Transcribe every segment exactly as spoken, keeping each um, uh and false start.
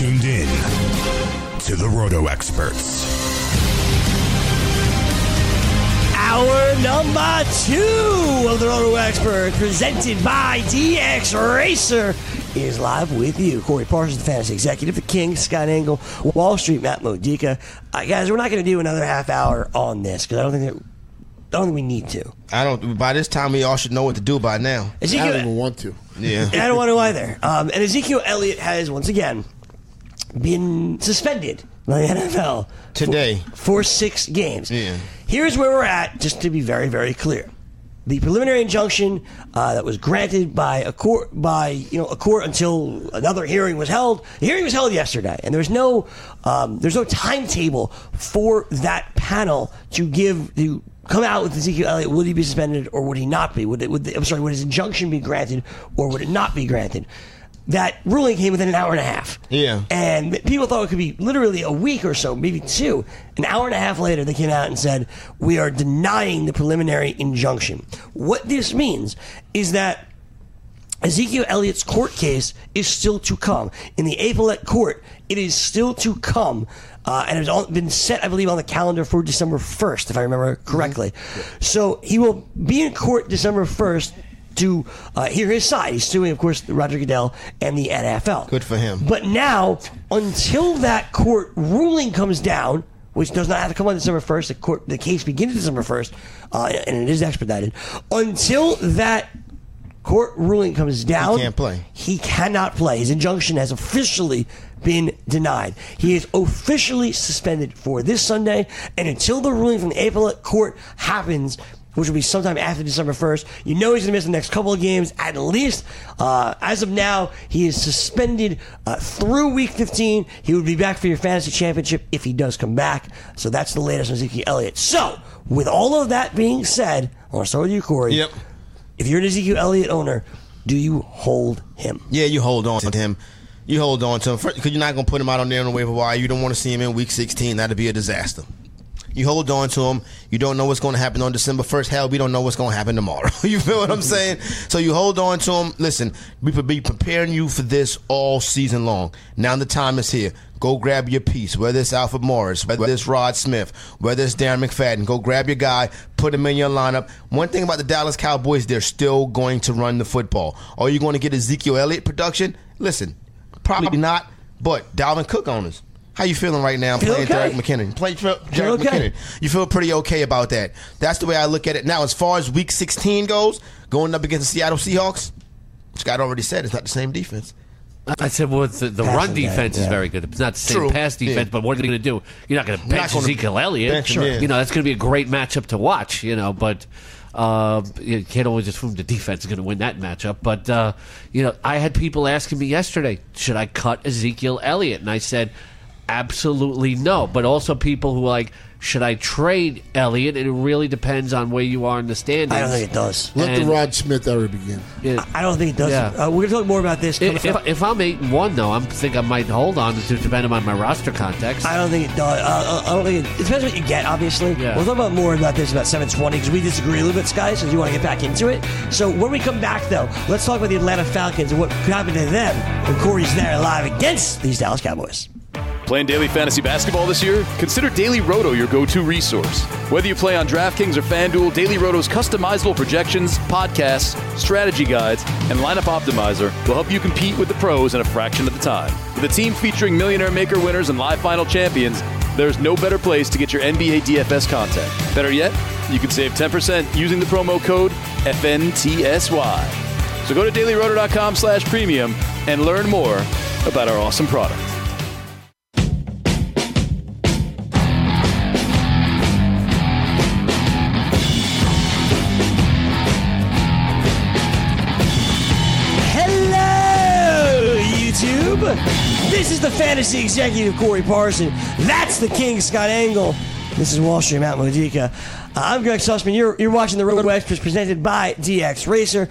tuned in to the Roto Experts. Hour number two of the Roto Experts, presented by D X Racer, is live with you. Corey Parsons, the fantasy executive, the King, Scott Engel, Wall Street, Matt Modica. Uh, guys, we're not going to do another half hour on this because I don't think that, I don't think we need to. I don't. By this time, we all should know what to do by now. Ezekiel, I don't even want to. Yeah, I don't want to either. Um, and Ezekiel Elliott has once again been suspended by the N F L today for, for six games. Yeah. Here's where we're at, just to be very, very clear. The preliminary injunction uh, that was granted by a court, by you know a court until another hearing was held. The hearing was held yesterday, and there's no um, there's no timetable for that panel to give to come out with Ezekiel Elliott. Would he be suspended or would he not be? Would it? Would the, I'm sorry. Would his injunction be granted or would it not be granted? That ruling came within an hour and a half. Yeah. And people thought it could be literally a week or so, maybe two. An hour and a half later, they came out and said, we are denying the preliminary injunction. What this means is that Ezekiel Elliott's court case is still to come. In the appellate court, it is still to come. Uh, and it's been set, I believe, on the calendar for December first, if I remember correctly. Mm-hmm. So he will be in court December first to uh, hear his side. He's suing, of course, Roger Goodell and the N F L. Good for him. But now, until that court ruling comes down, which does not have to come on December first, the court, the case begins December first, uh, and it is expedited. Until that court ruling comes down, he can't play. He cannot play. His injunction has officially been denied. He is officially suspended for this Sunday, and until the ruling from the appellate court happens, which will be sometime after December first. You know he's going to miss the next couple of games at least. Uh, as of now, he is suspended uh, through Week fifteen. He would be back for your fantasy championship if he does come back. So that's the latest on Ezekiel Elliott. So, with all of that being said, I want to start with you, Corey. Yep. If you're an Ezekiel Elliott owner, do you hold him? Yeah, you hold on to him. You hold on to him because you're not going to put him out on there on the waiver wire. You don't want to see him in Week sixteen. That'd be a disaster. You hold on to him. You don't know what's going to happen on December first. Hell, we don't know what's going to happen tomorrow. You feel what I'm saying? So you hold on to him. Listen, we could be preparing you for this all season long. Now the time is here. Go grab your piece, whether it's Alfred Morris, whether it's Rod Smith, whether it's Darren McFadden. Go grab your guy, put him in your lineup. One thing about the Dallas Cowboys, they're still going to run the football. Are you going to get Ezekiel Elliott production? Listen, probably not, but Dalvin Cook owners. How you feeling right now feel playing okay. Jerick McKinnon? Playing Jerick okay. McKinnon. You feel pretty okay about that. That's the way I look at it. Now, as far as Week sixteen goes, going up against the Seattle Seahawks, Scott already said it's not the same defense. I said, well, the, the run defense yeah. is very good. It's not the same True. pass defense, Yeah. but what are they going to do? You're not going to bench gonna Ezekiel Elliott. bench him, yeah. You know, that's going to be a great matchup to watch, you know, but uh, you can't always assume the defense is going to win that matchup. But, uh, you know, I had people asking me yesterday, should I cut Ezekiel Elliott? And I said, absolutely no. But also people who are like, should I trade Elliott? It really depends on where you are in the standings. I don't think it does. Let And- the Rod Smith era begin. It- I don't think it does. Yeah. Uh, we're going to talk more about this. coming if, up. if, if I'm eight and one, though, I think I might hold on to depending on my roster context. I don't think it does. Uh, I don't think it, it depends what you get, obviously. Yeah. We'll talk about more about this about seven twenty because we disagree a little bit, guys, so you want to get back into it. So when we come back, though, let's talk about the Atlanta Falcons and what could happen to them when Corey's there live against these Dallas Cowboys. Playing daily fantasy basketball this year? Consider Daily Roto your go-to resource. Whether you play on DraftKings or FanDuel, Daily Roto's customizable projections, podcasts, strategy guides, and lineup optimizer will help you compete with the pros in a fraction of the time. With a team featuring Millionaire Maker winners and live final champions, there's no better place to get your N B A D F S content. Better yet, you can save ten percent using the promo code F N T S Y. So go to dailyroto.com slash premium and learn more about our awesome product. This is the fantasy executive, Corey Parson. That's the King, Scott Engel. This is Wall Street, Matt Modica. Uh, I'm Greg Sussman. You're, you're watching the Roto Experts presented by D X Racer.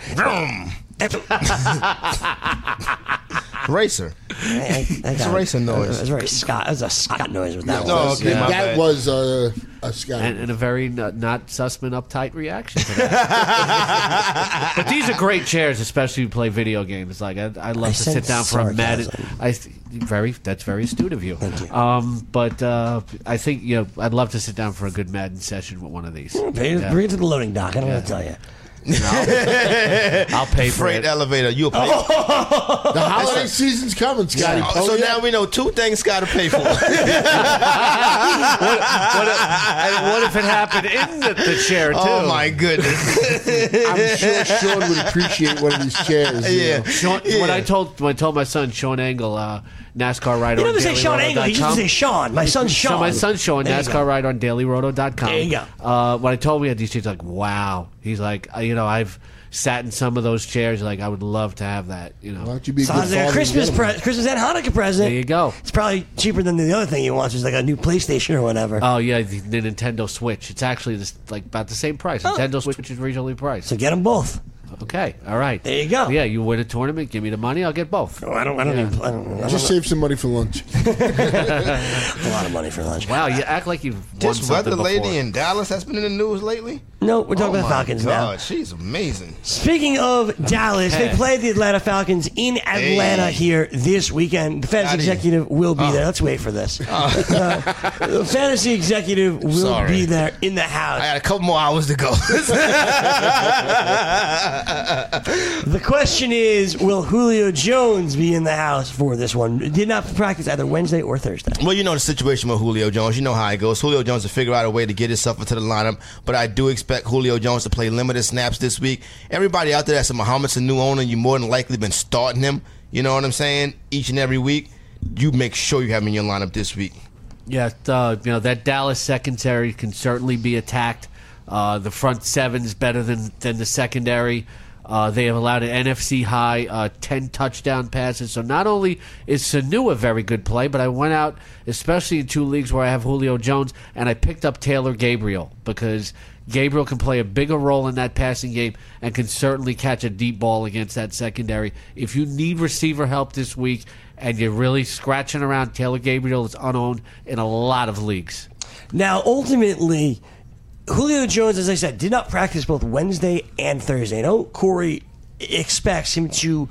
Racer. I, I, I It's a racer noise. It was very Scott. It was a Scott noise with that Yeah, one. no, okay, Yeah, my that bad. was uh, A Scotty. and, and a very not, not Sussman uptight reaction to that. But these are great chairs, especially if you play video games. Like I, I love I to sit sense down for a Madden. sarcasm. I very that's very astute of you. Thank you. Um, but uh, I think you know I'd love to sit down for a good Madden session with one of these. Bring it Yeah. bring it to the loading dock. I don't Yeah. want to tell you. I'll, I'll pay for Freight it. elevator. You'll pay. The holiday season's coming, Scotty. Oh, Oh, so yeah. now we know two things got to pay for. What if, and what if it happened in the, the chair too? Oh my goodness. I'm sure Sean would appreciate one of these chairs. you Yeah. know. Sean, Yeah. When I told when I told my son Sean Angle, uh, NASCAR rider. He on doesn't say Daily Sean Roto Angle. He dot just com. says Sean. My son's Sean. So my son's Sean, There you NASCAR go. rider on Daily Roto dot com. There you go. Uh, when I told him we had these chairs, like, wow. He's like, uh, you know, I've sat in some of those chairs. Like, I would love to have that. You know. Why don't you be a good Sounds like a father Christmas and get him? pre- Christmas and Hanukkah present. There you go. It's probably cheaper than the other thing he wants, which is like a new PlayStation or whatever. Oh yeah, the, the Nintendo Switch. It's actually this, like about the same price. Oh. Nintendo Switch is regionally priced. So get them both. Okay, all right. There you go. Yeah, you win a tournament, give me the money, I'll get both. Oh, I don't. I don't. Even, I don't. I Just don't save some money for lunch. a lot of money for lunch. Wow, you act like you've won This weather something lady before. in Dallas that's been in the news lately. No, we're talking oh about my Falcons God, now. she's amazing. Speaking of Dallas, they Okay. played the Atlanta Falcons in Atlanta Hey. here this weekend. The fantasy Howdy. executive will be there. Let's wait for this. Uh, the fantasy executive will Sorry. be there in the I house. got a couple more hours to go. The question is, will Julio Jones be in the house for this one? Did not practice either Wednesday or Thursday. Well, you know the situation with Julio Jones. You know how it goes. Julio Jones will figure out a way to get himself into the lineup, but I do expect Julio Jones to play limited snaps this week. Everybody out there that's a Mohamed Sanu owner, you more than likely been starting him. You know what I'm saying? Each and every week, you make sure you have him in your lineup this week. Yeah, uh, you know that Dallas secondary can certainly be attacked. Uh, the front seven's better than than the secondary. Uh, they have allowed an N F C high uh, ten touchdown passes. So not only is Sanu a very good play, but I went out, especially in two leagues where I have Julio Jones, and I picked up Taylor Gabriel because Gabriel can play a bigger role in that passing game and can certainly catch a deep ball against that secondary. If you need receiver help this week and you're really scratching around, Taylor Gabriel is unowned in a lot of leagues. Now, ultimately, Julio Jones, as I said, did not practice both Wednesday and Thursday. I know Corey expects him to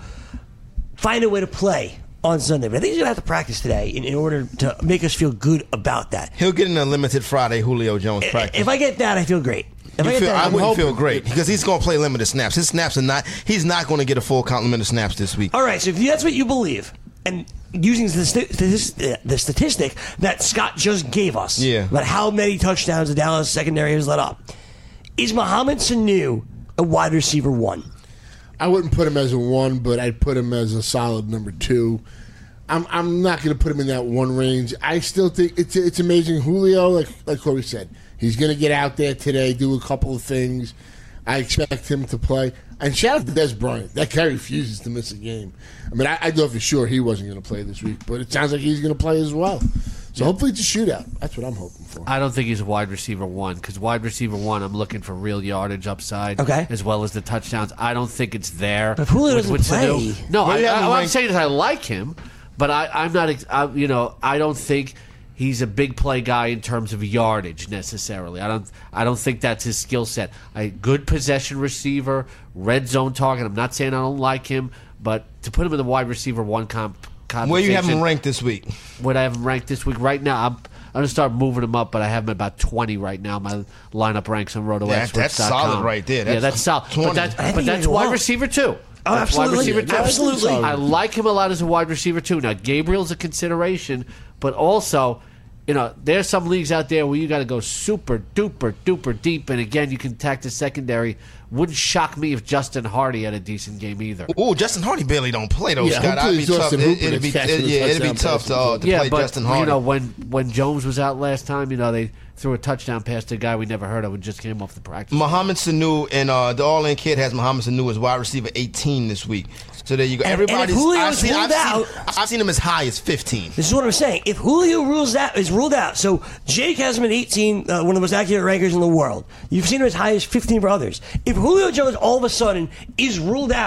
find a way to play on Sunday, but I think he's going to have to practice today in, in order to make us feel good about that. He'll get in a limited Friday Julio Jones practice. If I get that, I feel great. If You I, get feel, that, I I'm wouldn't hoping. feel great because he's going to play limited snaps. His snaps are not. He's not going to get a full complement of snaps this week. All right, so if that's what you believe, and using the, st- this, uh, the statistic that Scott just gave us Yeah. about how many touchdowns the Dallas secondary has let up, is Mohamed Sanu a wide receiver one? I wouldn't put him as a one, but I'd put him as a solid number two. I'm I'm not going to put him in that one range. I still think it's it's amazing. Julio, like like Corey said, he's going to get out there today, do a couple of things. I expect him to play. And shout out to Des Bryant. That guy refuses to miss a game. I mean, I, I thought for sure he wasn't going to play this week, but it sounds like he's going to play as well. So hopefully it's a shootout. That's what I'm hoping for. I don't think he's a wide receiver one because wide receiver one, I'm looking for real yardage upside, Okay. as well as the touchdowns. I don't think it's there. But Julio with- doesn't with play. Sanu. No, Well, I, you I, haven't what I'm ranked- saying is I like him, but I, I'm not. ex- I, you know, I don't think he's a big play guy in terms of yardage necessarily. I don't. I don't think that's his skill set. A good possession receiver, red zone target. I'm not saying I don't like him, but to put him in the wide receiver one comp. Where you have him conversation- ranked this week? What I have him ranked this week right now, I'm, I'm going to start moving him up, but I have him at about twenty right now. My lineup ranks on roto That- experts dot that's com. solid right there. yeah, That's that's solid. twenty. But that's, I think but he that's did wide well. receiver too. Oh, That's wide absolutely. receiver too. Absolutely. I like him a lot as a wide receiver too. Now Gabriel's a consideration, but also, you know, there's some leagues out there where you got to go super duper duper deep, and again, you can attack the secondary. Wouldn't shock me if Justin Hardy had a decent game either. Oh, Justin Hardy barely don't play though, Yeah, Scott. I'd hopefully be it's tough. Austin It, Hooper it'd be, that's catching it, the yeah, it'd be touchdown tough to, uh, passes. to yeah, play but Justin Hardy. you know when when Jones was out last time, you know they threw a touchdown pass to a guy we never heard of who just came off the practice. Mohamed Sanu and uh, the All In Kid has Mohamed Sanu as wide receiver eighteen this week. So there you go. And- and if Everybody's. Julio I've is seen, ruled I've, out- seen, I've seen him as high as fifteen. This is what I'm saying. If Julio rules out is ruled out, so Jake has him at eighteen, uh, one of the most accurate rankers in the world. You've seen him as high as fifteen for others. If Julio Jones all of a sudden is ruled out,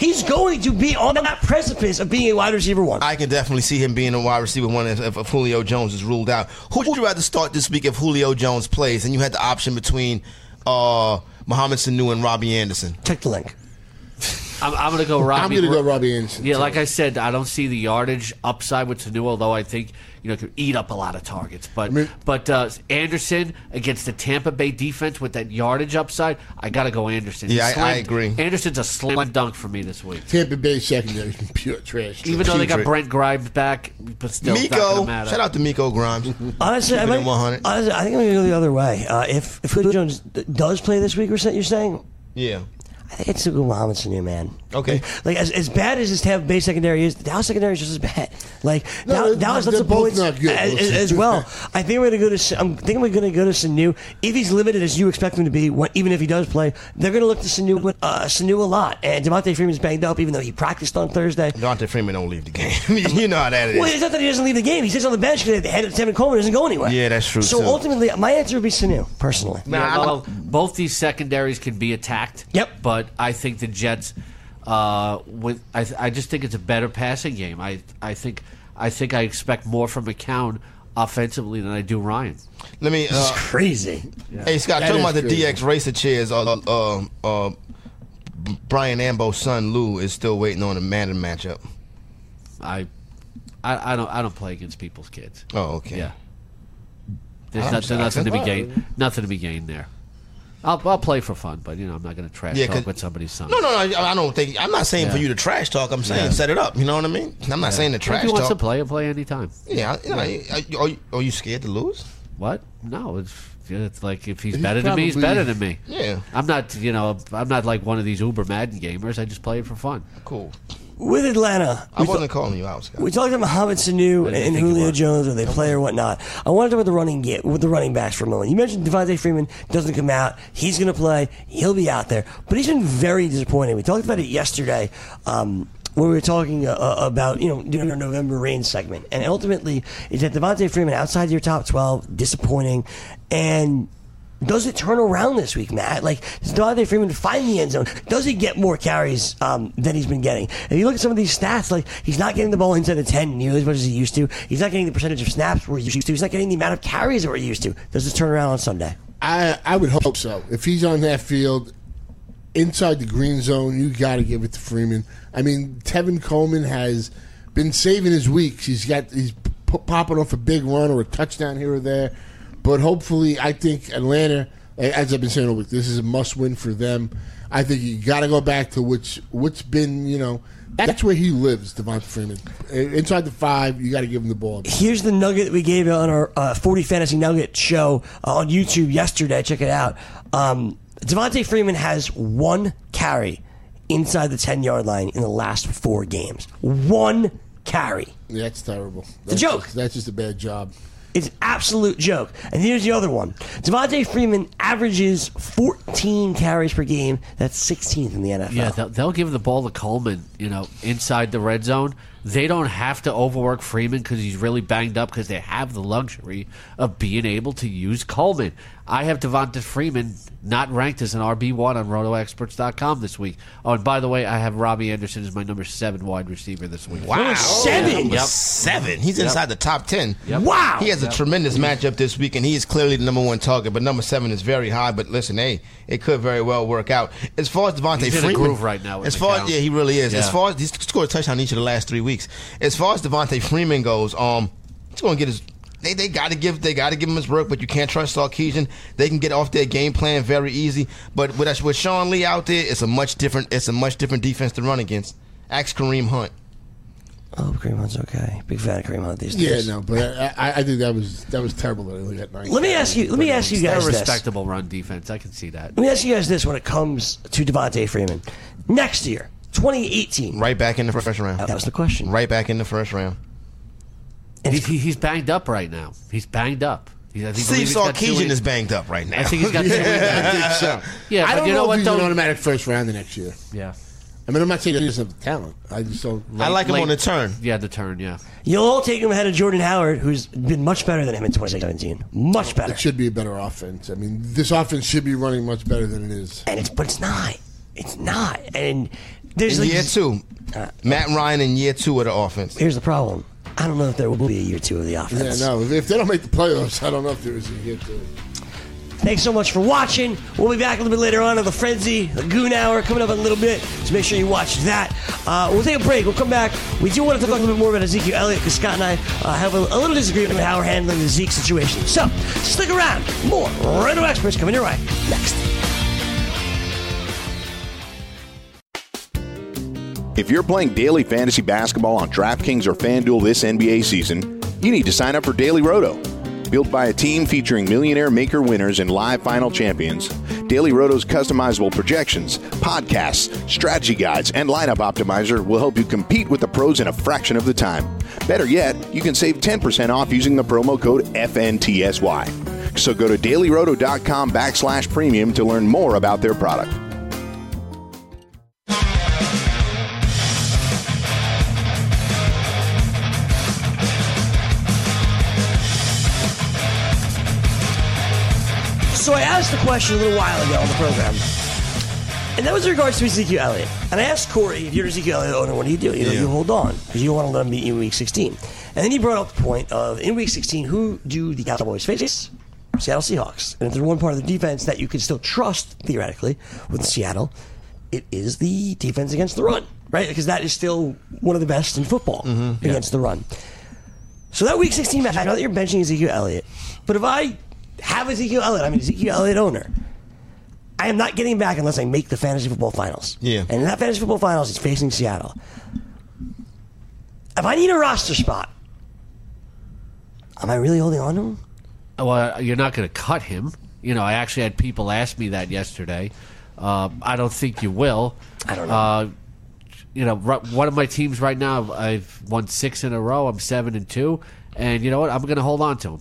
He's going to be on that precipice of being a wide receiver one. I can definitely see him being a wide receiver one if, if, if Julio Jones is ruled out. Who would you rather start this week if Julio Jones plays and you had the option between uh, Mohamed Sanu and Robbie Anderson? Check the link. I'm, I'm going to go Robbie. I'm going to go Robbie Anderson. Yeah, too. like I said, I don't see the yardage upside with Sanu, although I think you know could eat up a lot of targets. But I mean- but uh, Anderson against the Tampa Bay defense with that yardage upside, I got to go Anderson. Yeah, He's I- I slam- agree. Anderson's a slam dunk for me this week. Tampa Bay secondary is pure trash. Even though they got Putrid. Brent Grimes back, but still, it's not Miko, gonna matter. shout out to Miko Grimes. Honestly, I, Keeping might, it one hundred. honestly, I think I'm going to go the other way. Uh, if if Julio Jones d- does play this week, you're saying, Yeah. I think it's still go Mohamed Sanu, man. Okay. Like, like, as, as bad as his Tampa Bay secondary is, the Dallas secondary is just as bad. Like No, Dal- they're- Dallas lets they're up both points not good. as, as, as well. I think we're going to go to. Sa- I'm thinking we're going to go to Sanu. If he's limited as you expect him to be, when, even if he does play, they're going to look to Sanu, uh, Sanu a lot. And Devontae Freeman's banged up, even though he practiced on Thursday. Devontae Freeman don't leave the game. You know how that is. Well, it's not that he doesn't leave the game. He sits on the bench because the head of Tevin Coleman doesn't go anywhere. Yeah, that's true, So too. ultimately, my answer would be Sanu, personally. Nah, Yeah, I'm- well, both these secondaries can be attacked. Yep. But I think the Jets, uh, with I, I just think it's a better passing game. I I think I think I expect more from McCown offensively than I do Ryan. Let me. It's Uh, crazy. hey, Scott, That talking is about the crazy. D X racer chairs. Uh, uh, uh, Brian Ambo's son Lou is still waiting on a Madden matchup. I, I I don't I don't play against people's kids. Oh, okay. Yeah. There's I'm not, sorry. nothing to be gained. Nothing to be gained there. I'll I'll play for fun, but you know I'm not going to trash Yeah, talk 'cause- with somebody's son. No, no, no. I I don't think. I'm not saying for Yeah. you to trash talk. I'm saying Yeah. set it up. You know what I mean? I'm not saying to If trash he wants to talk. play, he'll play anytime. Yeah, you know, are, you, are, you, are you scared to lose? What? No, it's it's like if he's He's better than me, he's probably- better than me. Yeah. I'm not, you know, I'm not like one of these Uber Madden gamers. I just play it for fun. Cool. With Atlanta, I we wasn't calling you out, Scott. We talked about Mohamed Sanu didn't and think you Julio were. Jones, whether they play or whatnot. I want to talk about the running game, with the running backs for a moment. You mentioned Devontae Freeman doesn't come out. He's going to play. He'll be out there, but he's been very disappointing. We talked about it yesterday. Um, when we were talking uh, about, you know, doing our November Rain segment. And ultimately, is that Devontae Freeman outside your top twelve, disappointing, and does it turn around this week, Matt? Like, does Devontae Freeman find the end zone? Does he get more carries um, than he's been getting? If you look at some of these stats, like, he's not getting the ball inside the ten nearly as much as he used to. He's not getting the percentage of snaps we're used to. He's not getting the amount of carries that we're used to. Does this turn around on Sunday? I I would hope so. If he's on that field, inside the green zone, you got to give it to Freeman. I mean, Tevin Coleman has been saving his weeks. He's got he's p- popping off a big run or a touchdown here or there. But hopefully, I think Atlanta, as I've been saying all week, this is a must-win for them. I think you got to go back to which what's been, you know, that's where he lives, Devonta Freeman. Inside the five, you got to give him the ball. Here's the nugget that we gave on our uh, forty Fantasy Nugget show uh, on YouTube yesterday. Check it out. Um, Devontae Freeman has one carry inside the ten-yard line in the last four games. One carry. Yeah, that's terrible. a That's joke. Just, that's just a bad job. It's an absolute joke. And here's the other one. Devontae Freeman averages fourteen carries per game. That's sixteenth in the N F L. Yeah, they'll, they'll give the ball to Coleman, you know, inside the red zone. They don't have to overwork Freeman because he's really banged up because they have the luxury of being able to use Coleman. I have Devonta Freeman not ranked as an R B one on roto experts dot com this week. Oh, and by the way, I have Robbie Anderson as my number seven wide receiver this week. Wow. Number seven? Number Yep. seven. He's inside the top ten. Yep. Wow. He has a tremendous matchup this week, and he is clearly the number one target. But number seven is very high. But listen, hey, it could very well work out. As far as Devontae He's in a Freeman, groove right now with as far McCown. as yeah, he really is. As Yeah. far as he's scored a touchdown each of the last three weeks. As far as Devontae Freeman goes, um, he's going to get his. They they got to give they got to give him his work, but you can't trust Sarkisian. They can get off their game plan very easy. But with with Sean Lee out there, it's a much different it's a much different defense to run against. Ask Kareem Hunt. Oh, Kareem Hunt's okay. Big fan of Kareem Hunt these Yeah, days. no, but I, I, I think that was that was terrible that he only got nine. Let me ask you. Let me ask you They're guys a this. respectable run defense. I can see that. Let me ask you guys this: when it comes to Devontae Freeman, next year, twenty eighteen. Right back in the first round. That was the question. Right back in the first round. And He's, he, he's banged up right now. He's banged up. He's, I think, Steve believe he's got two Sarkisian in- is banged up right now. I think he's got two. I in- think so. Yeah, I but don't you know, know if what, he's though? an automatic first rounder next year. Yeah. I mean, I'm not saying he doesn't have the talent. I just don't. I like him Late- on the turn. Yeah, the turn, yeah. you'll all take him ahead of Jordan Howard, who's been much better than him in twenty seventeen. Much better. It should be a better offense. I mean, this offense should be running much better than it is. and it's but it's not. It's not. And There's in like, year two. Uh, Matt Ryan in year two of the offense. Here's the problem. I don't know if there will be a year two of the offense. Yeah, no. If, if they don't make the playoffs, I don't know if there is a year two. Thanks so much for watching. We'll be back a little bit later on in the Frenzy, the Goon Hour, coming up in a little bit. So make sure you watch that. Uh, we'll take a break. We'll come back. We do want to talk a little bit more about Ezekiel Elliott because Scott and I uh, have a, a little disagreement with how we're handling the Zeke situation. So stick around. More Roto Experts coming your way next. If you're playing daily fantasy basketball on DraftKings or FanDuel this N B A season, you need to sign up for Daily Roto. Built by a team featuring millionaire maker winners and live final champions, Daily Roto's customizable projections, podcasts, strategy guides, and lineup optimizer will help you compete with the pros in a fraction of the time. Better yet, you can save ten percent off using the promo code F N T S Y. So go to dailyroto.com backslash premium to learn more about their product. So I asked the question a little while ago on the program, and that was in regards to Ezekiel Elliott. And I asked Corey, if you're an Ezekiel Elliott owner, what do you do? You know, Yeah. you hold on because you don't want to let him beat you in Week sixteen. And then he brought up the point of, in Week sixteen, who do the Cowboys face? Seattle Seahawks. And if there's one part of the defense that you can still trust, theoretically, with Seattle, it is the defense against the run, right? Because that is still one of the best in football Mm-hmm. against the run. So that Week sixteen match, I know that you're benching Ezekiel Elliott, but if I have Ezekiel Elliott, I'm an Ezekiel Elliott owner, I am not getting back unless I make the fantasy football finals. Yeah. And in that fantasy football finals, it's facing Seattle. If I need a roster spot, am I really holding on to him? Well, you're not going to cut him. You know, I actually had people ask me that yesterday. Uh, I don't think you will. I don't know. Uh, you know, r- one of my teams right now, I've won six in a row. I'm seven and two, and you know what? I'm going to hold on to him.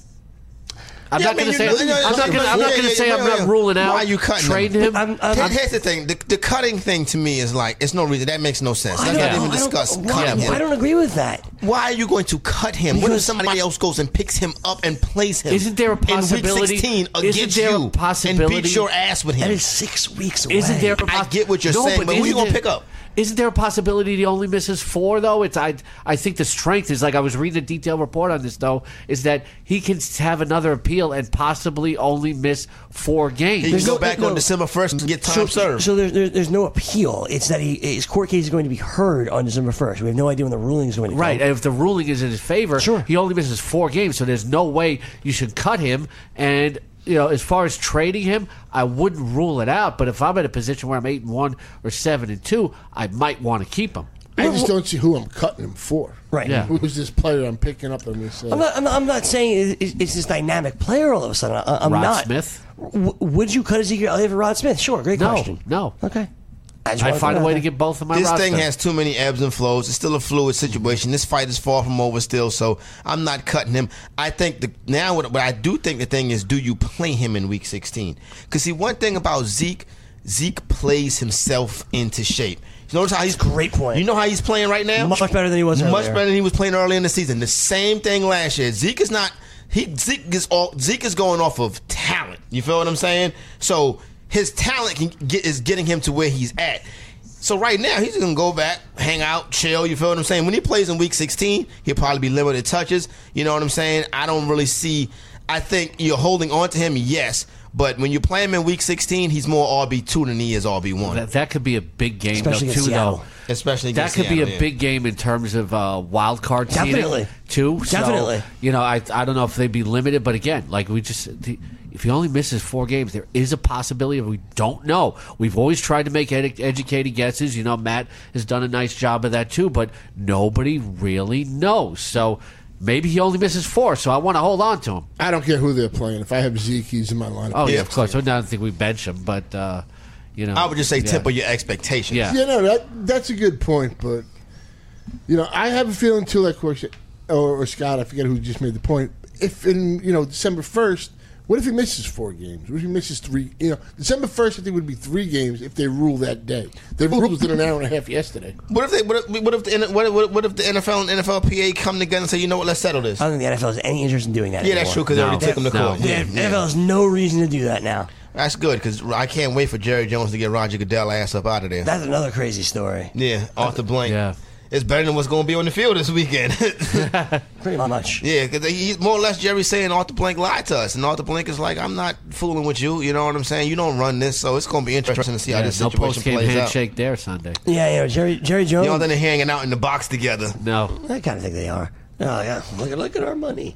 I'm Yeah, not I mean, going to you say. know- I'm not going. I'm not Yeah, going to yeah, say yeah, I'm yeah. not ruling out. Why are you cutting him? trading him? I'm- I'm- Here- Here's the thing: the, the cutting thing to me is like it's no reason. That makes no sense. I Let's don't- not even I don't- discuss why- cutting him. I don't agree with that. Why are you going to cut him? What if Because somebody else goes and picks him up and plays him? Isn't there a in week possibility- sixteen isn't against there a you possibility- and beats your ass with him? That is six weeks away. Isn't there? A I get what you're no, saying, but who isn't you gonna there- pick up? Isn't there a possibility he only misses four though? It's I. I think the strength is like I was reading a detailed report on this though. Is that he can have another appeal and possibly only miss four games? He There's can go no- back no. on December first and get time So, served. so there's, there's there's no appeal. It's that he his court case is going to be heard on December first. We have no idea when the ruling is going to come. Right, and if the ruling is in his favor, Sure. he only misses four games, so there's no way you should cut him. And you know, as far as trading him, I wouldn't rule it out. But if I'm in a position where I'm eight and one or seven and two, I might want to keep him. I just don't see who I'm cutting him for. Right. Yeah. Who's this player I'm picking up on this? Uh, I'm not, I'm not, I'm not saying it's, it's this dynamic player all of a sudden. I, I'm Rod not. Smith? W- would you cut Ezekiel Elliott for Rod Smith? Sure, great No, question. no. Okay. just I wanted find to a know way that. to get both of my This roster. thing has too many ebbs and flows. It's still a fluid situation. This fight is far from over still, so I'm not cutting him. I think the now what, what I do think the thing is, do you play him in week sixteen? Because see, one thing about Zeke, Zeke plays himself into shape. You notice how he's Great point. You know how he's playing right now? Much better than he was Much earlier. better than he was playing early in the season. The same thing last year. Zeke is not. He Zeke is all. Zeke is going off of talent. You feel what I'm saying? So his talent can get, is getting him to where he's at. So right now he's gonna go back, hang out, chill. You feel what I'm saying? When he plays in week sixteen, he'll probably be limited touches. You know what I'm saying? I don't really see. I think you're holding on to him, yes. But when you play him in week sixteen, he's more R B two than he is R B one. That, that could be a big game, Especially though, against too, Seattle. though. Especially That against could be a Seattle, yeah. big game in terms of uh, wild card seeding, Definitely. too. So, Definitely. you know, I I don't know if they'd be limited, but again, like we just, the, if he only misses four games, there is a possibility of we don't know. We've always tried to make ed- educated guesses. You know, Matt has done a nice job of that too, but nobody really knows. So maybe he only misses four. So I want to hold on to him. I don't care who they're playing. If I have Zeke, he's in my lineup. Oh yeah, Yeah. of course. I don't think we bench him, but uh, you know, I would just say yeah. temper your expectations. Yeah. Yeah, no, that that's a good point. But you know, I have a feeling too, like or, or Scott, I forget who just made the point. If in you know December first, what if he misses four games? What if he misses three? You know, December first, I think would be three games if they rule that day. They ruled within an hour and a half yesterday. What if they? What if, what if the what if, what if the N F L and N F L P A come together and say, you know what, let's settle this? I don't think the N F L has any interest in doing that Yeah, that's true anymore. because they No. already took him to No. court. The Yeah, N F L yeah. has no reason to do that now. That's good because I can't wait for Jerry Jones to get Roger Goodell ass up out of there. That's another crazy story. Yeah, Arthur Blank. Yeah. It's better than what's going to be on the field this weekend. Pretty much. Yeah, because he's more or less Jerry saying Arthur Blank lied to us, and Arthur Blank is like, I'm not fooling with you. You know what I'm saying? You don't run this, so it's going to be interesting to see Yeah, how this no situation post-game plays out. handshake there Sunday. Yeah, you know, Jerry Jerry Jones. You know, then they're hanging out in the box together. No. I kind of think they are. Oh yeah, look at look at our money.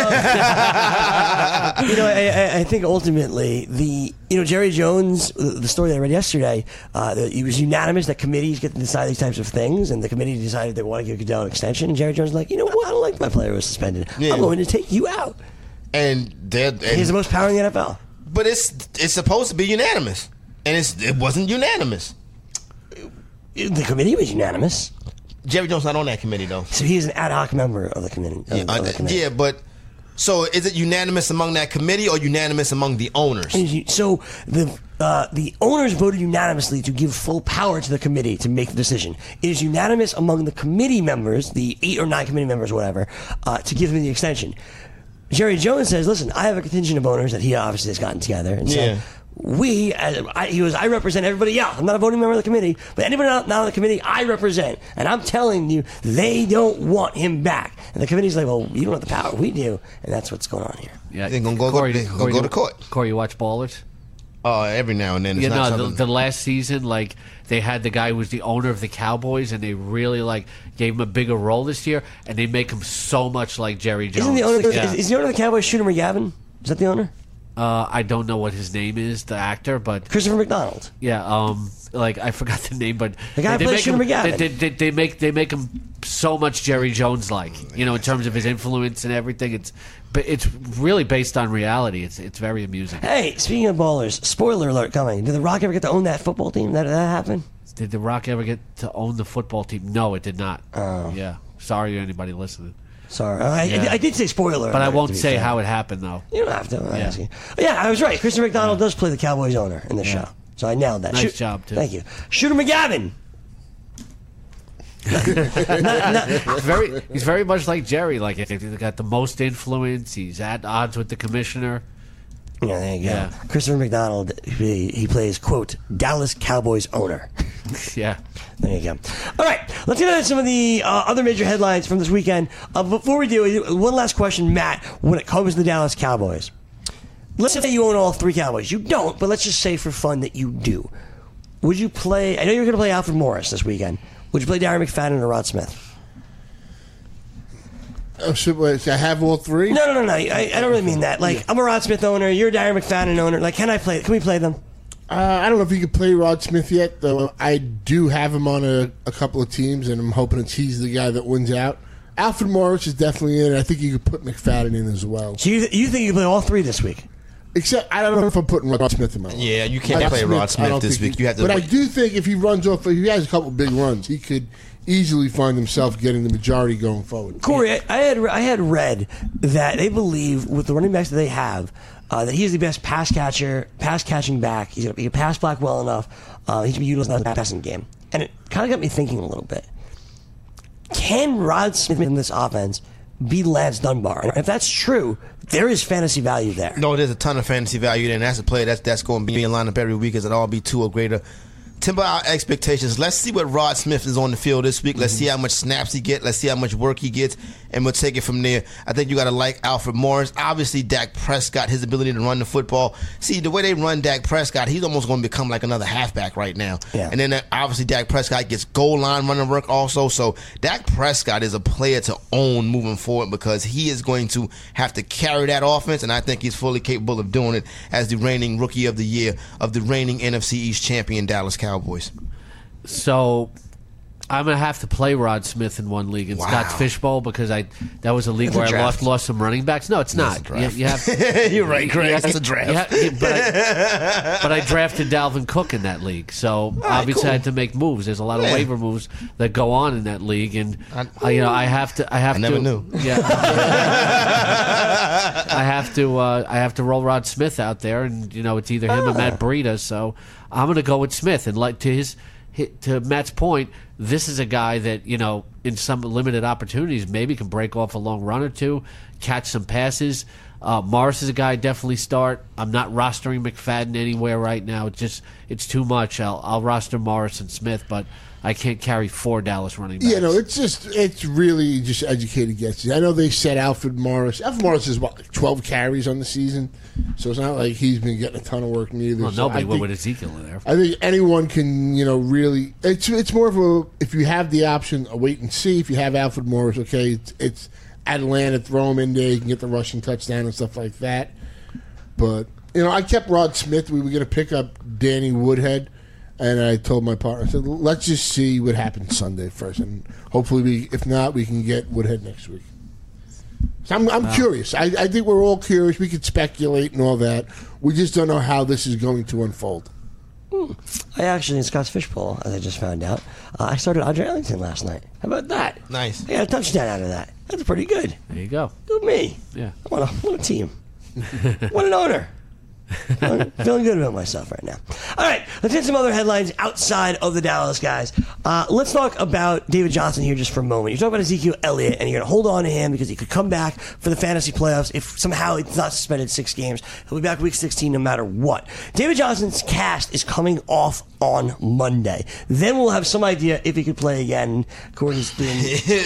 Uh, you know, I, I- I think ultimately the you know Jerry Jones, the story that I read yesterday, uh, that it was unanimous that committees get to decide these types of things, and the committee decided they want to give Goodell an extension. And Jerry Jones was like, you know what, I don't like my player was suspended. Yeah. I'm going to take you out. And they're and, He's the most power in the N F L. but it's it's supposed to be unanimous, and it's it wasn't unanimous. The committee was unanimous, Jerry Jones not on that committee though. so he is an ad hoc member of the committee. Of, Yeah, of uh, the committee. yeah, but so is it unanimous among that committee or unanimous among the owners? So the uh, the owners voted unanimously to give full power to the committee to make the decision. It is unanimous among the committee members, the eight or nine committee members, whatever, uh, to give them the extension. Jerry Jones says, "Listen, I have a contingent of owners that he obviously has gotten together and said." Yeah. We, as, I, he goes, I represent everybody else. I'm not a voting member of the committee, but anybody not, not on the committee, I represent. And I'm telling you, they don't want him back. And the committee's like, well, you don't have the power. We do. And that's what's going on here. Yeah. They're gonna go- Corey, they're gonna Corey, go to court. Corey, you watch Ballers? Uh, every now and then, it's You not know, the, something. the last season, like, they had the guy who was the owner of the Cowboys, and they really, like, gave him a bigger role this year, and they make him so much like Jerry Jones. Isn't the owner, Yeah. is, is the owner of the Cowboys Shooter McGavin? Is that the owner? Uh, I don't know what his name is, the actor, but Christopher McDonald. yeah, um, like I forgot the name, but The guy they, who they plays make Shooter him, McGavin. they, they, they make they make him so much Jerry Jones like, you know, in terms of his influence and everything. It's but it's really based on reality. It's it's very amusing. Hey, speaking of ballers, spoiler alert coming. Did The Rock ever get to own that football team? That, that happened? Did The Rock ever get to own the football team? No, it did not. Oh. Yeah, sorry to anybody listening, Sorry. I, Yeah. I, I did say spoiler but I alert, won't to be say fair. how it happened though. You don't have to. I'm Yeah. asking. But yeah, I was right. Christopher McDonald does play the Cowboys owner in the Yeah. show. So I nailed that. Nice job, too. Thank you. Shooter McGavin. Not- not- He's very he's very much like Jerry. Like he's got the most influence. He's at odds with the commissioner. yeah, there you go. Yeah. Christopher McDonald, he, he plays, quote, Dallas Cowboys owner. Yeah. There you go. All right, let's get into some of the uh, other major headlines from this weekend. Uh, before we do, one last question, Matt, when it comes to the Dallas Cowboys. Let's say you own all three Cowboys. You don't, but let's just say for fun that you do. Would you play, I know you're going to play Alfred Morris this weekend. Would you play Darren McFadden or Rod Smith? Oh, so, wait, I have all three? No, no, no, no. I, I don't really mean that. Like, I'm a Rod Smith owner. You're a Darren McFadden owner. Like, can I play? Can we play them? Uh, I don't know if you could play Rod Smith yet, though. I do have him on a, a couple of teams, and I'm hoping it's he's the guy that wins out. Alfred Morris is definitely in. I think you could put McFadden in as well. So you, th- you think you can play all three this week? Except I don't know if I'm putting Rod Smith in my lineup. Yeah, you can't Rod play Rod I Smith don't this think week. he- You have to But I wait. do think if he runs off, if he has a couple big runs, he could easily find himself getting the majority going forward. Corey, I, I had I had read that they believe with the running backs that they have uh, that he is the best pass catcher, pass catching back. He's, he can pass block well enough. Uh, he can be utilized in the passing game, and it kind of got me thinking a little bit. Can Rod Smith in this offense be Lance Dunbar? And if that's true, there is fantasy value there. No, there's a ton of fantasy value there, and that's a player that's that's going to be in lineup every week as it all be two or greater. Temper our expectations. Let's see what Rod Smith is on the field this week. Let's see how much snaps he gets. Let's see how much work he gets, and we'll take it from there. I think you got to like Alfred Morris. Obviously, Dak Prescott, his ability to run the football. See, the way they run Dak Prescott, he's almost going to become like another halfback right now. Yeah. And then uh, obviously Dak Prescott gets goal line running work also. So Dak Prescott is a player to own moving forward because he is going to have to carry that offense, and I think he's fully capable of doing it as the reigning Rookie of the Year of the reigning N F C East champion Dallas Cowboys. So I'm gonna have to play Rod Smith in one league in Wow. Scott's Fishbowl because I that was a league It's a where I draft. lost lost some running backs. No, it's That's not. a draft. You, you have, You're right, Craig. you have- That's a draft. you have- you- but, I, but I drafted Dalvin Cook in that league, so obviously cool. I had to make moves. There's a lot of Yeah. waiver moves that go on in that league, and I- I, you know I have to. I have I to. never knew. Yeah. I have to. Uh, I have to roll Rod Smith out there, and you know it's either him or Matt Breida. So I'm going to go with Smith, and like to his. To Matt's point, this is a guy that, you know, in some limited opportunities maybe can break off a long run or two, catch some passes. Uh, Morris is a guy I definitely start. I'm not rostering McFadden anywhere right now. It's just it's too much. I'll, I'll roster Morris and Smith, but I can't carry four Dallas running backs. Yeah, no, it's just it's really just educated guesses. I know they said Alfred Morris. Alfred Morris is what, like twelve carries on the season, so it's not like he's been getting a ton of work neither. Well, so nobody I went think, with Ezekiel in there. I think anyone can, you know, really. It's it's more of a if you have the option, a wait and see. If you have Alfred Morris, okay, it's, it's Atlanta, throw him in there, you can get the rushing touchdown and stuff like that. But you know, I kept Rod Smith. We were going to pick up Danny Woodhead. And I told my partner, I said, let's just see what happens Sunday first. And hopefully, we, if not, we can get Woodhead next week. So I'm, I'm wow. curious. I, I think we're all curious. We could speculate and all that. We just don't know how this is going to unfold. Hmm. I actually, in Scott's Fishbowl, as I just found out, uh, I started Andre Ellington last night. How about that? Nice. I got a touchdown out of that. That's pretty good. There you go. Good me. Yeah. What a, what a team. What an owner. I'm feeling good about myself right now. All right, let's hit some other headlines outside of the Dallas guys. Uh, let's talk about David Johnson here just for a moment. You're talking about Ezekiel Elliott, and you're going to hold on to him because he could come back for the fantasy playoffs if somehow he's not suspended six games. He'll be back week sixteen no matter what. David Johnson's cast is coming off on Monday. Then we'll have some idea if he could play again. Corey's doing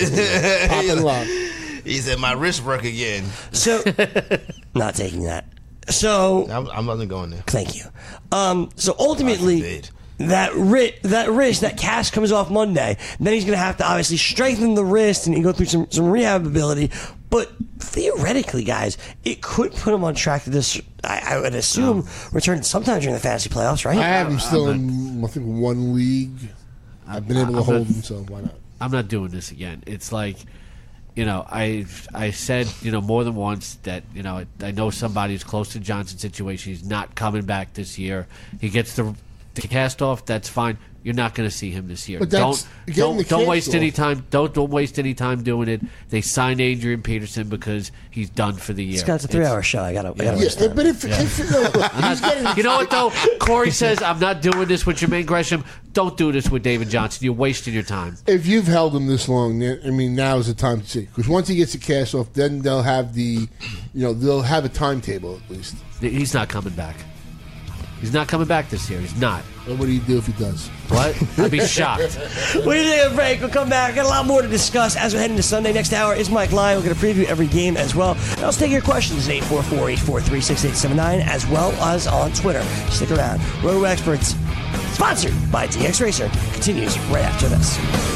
pop and lock. He said, my wrist work again. So, not taking that. So I wasn't going there. Thank you. Um, so ultimately, that wrist, that wrist, that cast comes off Monday. Then he's going to have to obviously strengthen the wrist and go through some, some rehab ability. But theoretically, guys, it could put him on track to this. I, I would assume oh. return sometime during the fantasy playoffs, right? I have him still in, I think, one league. I've been able to I'm hold not, him, so why not? I'm not doing this again. It's like. You know, I I said, you know, more than once that, you know, I know somebody who's close to Johnson's situation. He's not coming back this year. He gets the, the cast off, that's fine. You're not going to see him this year. But don't don't don't waste off. any time. Don't don't waste any time doing it. They signed Adrian Peterson because he's done for the year. Scott's a three-hour show. I got to. Yeah, yeah, but if, yeah. if, if look, he's getting, you know what though, Corey says I'm not doing this with Jermaine Gresham. Don't do this with David Johnson. You're wasting your time. If you've held him this long, I mean, now is the time to see. Because once he gets the cast off, then they'll have the, you know, they'll have a timetable at least. He's not coming back. He's not coming back this year. He's not. Well, what do you do if he does? What? I'd be shocked. We take a break. We'll come back. Got a lot more to discuss as we're heading to Sunday. Next hour is Mike Lyon. We're going to preview every game as well. And let's take your questions at eight four four, eight four three, six eight seven nine as well as on Twitter. Stick around. Roto Experts, sponsored by D X Racer, continues right after this.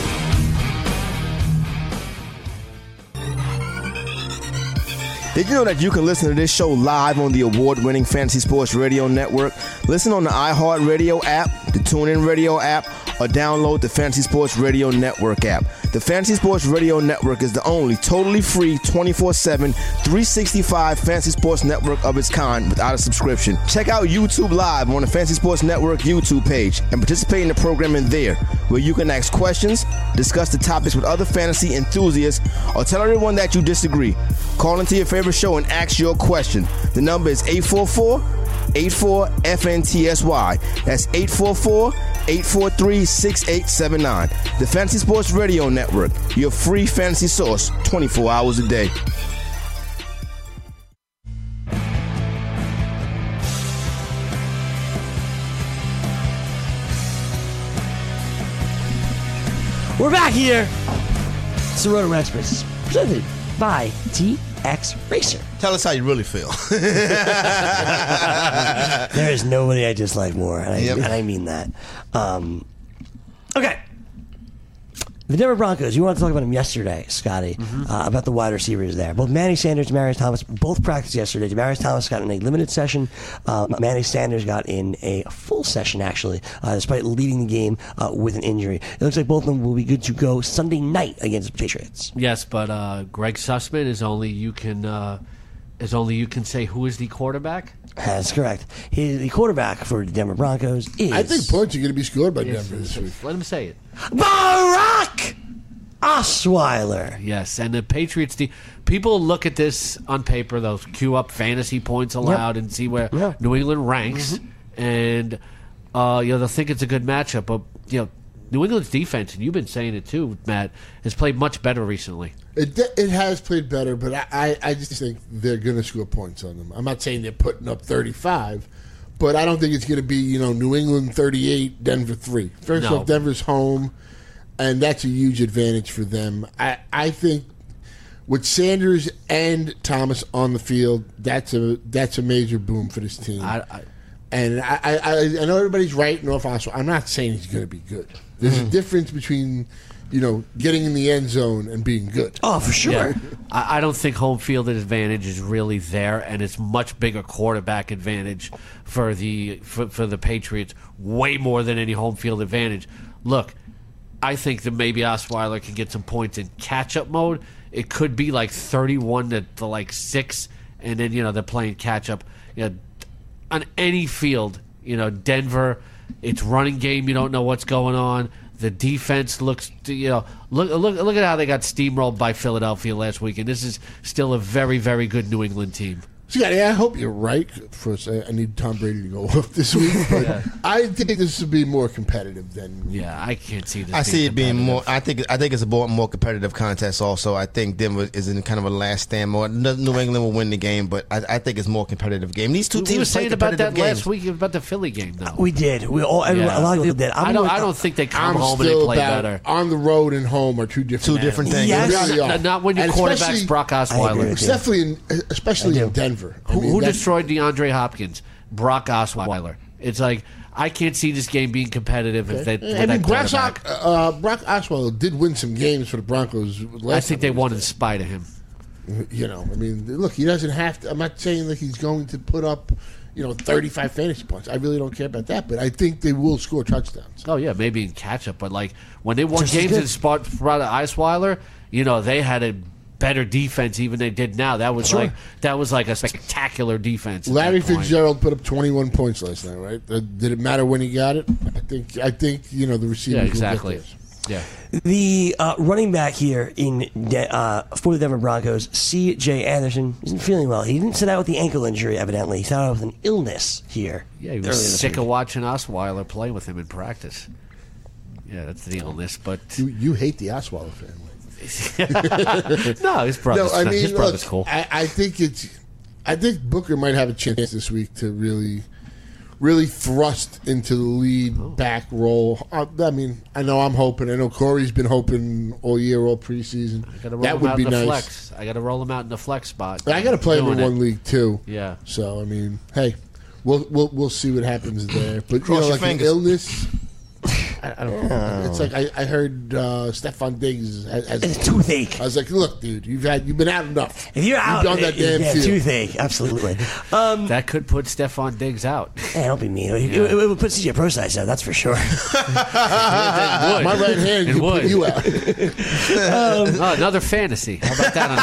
Did you know that you can listen to this show live on the award-winning Fantasy Sports Radio Network? Listen on the iHeartRadio app, the TuneIn Radio app, or download the Fantasy Sports Radio Network app. The Fantasy Sports Radio Network is the only totally free twenty-four seven, three sixty-five Fantasy Sports Network of its kind without a subscription. Check out YouTube Live on the Fantasy Sports Network YouTube page and participate in the programming there, where you can ask questions, discuss the topics with other fantasy enthusiasts, or tell everyone that you disagree. Call into your favorite show and ask your question. The number is eight four four, eight four, F N T S Y. That's eight four four, eight four three, six eight seven nine. The Fantasy Sports Radio Network, your free fantasy source twenty-four hours a day. We're back here. It's the Roto Experts, presented by D X Racer. Tell us how you really feel. There is nobody I dislike more, and I, Yep. and I mean that. Um, okay. The Denver Broncos, you want to talk about them yesterday, Scotty, mm-hmm. uh, about the wide receivers there. Both Manny Sanders and Demaryius Thomas both practiced yesterday. Demaryius Thomas got in a limited session. Uh, Manny Sanders got in a full session, actually, uh, despite leading the game uh, with an injury. It looks like both of them will be good to go Sunday night against the Patriots. Yes, but uh, Greg Sussman is only you can uh, is only you can say who is the quarterback. That's correct. He, the quarterback for the Denver Broncos is... I think points are going to be scored by Yes, Denver this week. Let him say it. Barack Osweiler. Yes, and the Patriots, the, people look at this on paper, they'll queue up fantasy points allowed Yep. and see where Yep. New England ranks, Mm-hmm. and uh, you know, they'll think it's a good matchup, but you know, New England's defense, and you've been saying it too, Matt, has played much better recently. It it has played better, but I, I, I just think they're going to score points on them. I'm not saying they're putting up thirty-five, but I don't think it's going to be, you know, New England thirty-eight, Denver three. First No. off, Denver's home, and that's a huge advantage for them. I, I think with Sanders and Thomas on the field, that's a that's a major boom for this team. I, I, And I, I, I know everybody's writing off Osweiler. I'm not saying he's going to be good. There's Mm-hmm. a difference between, you know, getting in the end zone and being good. Oh, for sure. yeah, I, I don't think home field advantage is really there, and it's much bigger quarterback advantage for the for, for the Patriots, way more than any home field advantage. Look, I think that maybe Osweiler can get some points in catch-up mode. It could be like thirty-one to, to like six, and then, you know, they're playing catch-up. You know, on any field, you know, Denver, it's running game, you don't know what's going on. The defense looks, you know, look look look at how they got steamrolled by Philadelphia last week, and this is still a very, very good New England team. So, yeah, I hope you're right. First, I I need Tom Brady to go off this week, but Yeah. I think this will be more competitive than. Yeah, I can't see this. I see it being more. competitive. I think. I think it's a more, more competitive contest. Also, I think Denver is in kind of a last stand mode. New England will win the game, but I, I think it's more competitive game. These two We teams were play saying about competitive that games. last week about the Philly game, though. We did. We all. Everyone, Yeah. A lot of people did. I'm I don't. with- I don't think they come I'm home and they still play about better. on the road and home are two different Two different animals. things. Yes. They really are. Not, not when your And quarterback's especially- Brock I agree Osweiler. with It's definitely, in, especially I in do. Denver. I Who, mean, who that- destroyed DeAndre Hopkins? Brock Osweiler. It's like I can't see this game being competitive if they. I with mean, that Brock, quarterback. uh, Brock Osweiler did win some games for the Broncos. Last I think time they he was won in spite of him. there. You know, I mean, look, he doesn't have to. I'm not saying that he's going to put up, you know, thirty-five fantasy points. I really don't care about that, but I think they will score touchdowns. Oh yeah, maybe in catch up, but like when they won Just as games good. in spot Brock Osweiler, you know they had a better defense even they did now. That was Sure. like that was like a spectacular defense. at Larry that point. Fitzgerald put up twenty-one points last night, right? Uh, did it matter when he got it? I think. I think you know the receivers. Yeah, will get exactly. those. Yeah. The uh, running back here in De- uh, for the Denver Broncos, C J Anderson, isn't feeling well. He didn't sit out with the ankle injury, evidently. He sat out with an illness here. Yeah, he earlier was this sick week. of watching Osweiler play with him in practice. Yeah, that's the illness, but You, you hate the Osweiler family. no, his brother's, No, I mean, his brother's look, cool. I, I think it's. I think Booker might have a chance this week to really, really thrust into the lead Oh. back role. Uh, I mean, I know I'm hoping. I know Corey's been hoping all year, all preseason. I gotta roll That him would out be in the nice. flex. I got to roll him out in the flex spot. But I got to play him in Doing it. one league too. Yeah. So I mean, hey, we'll we'll we'll see what happens there. But Cross you know, your like an fingers. illness. I, I don't know. It's like I, I heard uh, Stephon Diggs has, has It's a toothache. I was like, look, dude, you've had you've been out enough. If you're out, you've done that it- damn yeah, field. toothache, absolutely. Um, That could put Stephon Diggs out. hey, don't be mean. It, it, it would put C J Procise out, that's for sure. It would. My right hand It can would. put you out. Oh, another fantasy. How about that